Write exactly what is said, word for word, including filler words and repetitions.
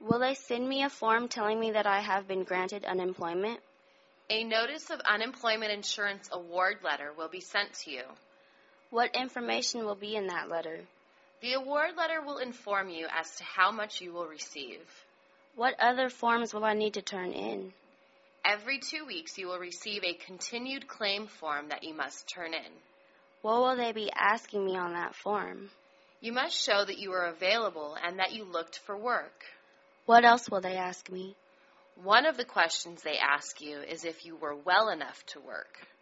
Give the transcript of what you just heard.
Will they send me a form telling me that I have been granted unemployment? A notice of unemployment insurance award letter will be sent to you. What information will be in that letter? The award letter will inform you as to how much you will receive. What other forms will I need to turn in? Every two weeks you will receive a continued claim form that you must turn in. What will they be asking me on that form? You must show that you are available and that you looked for work. What else will they ask me? One of the questions they ask you is if you were well enough to work.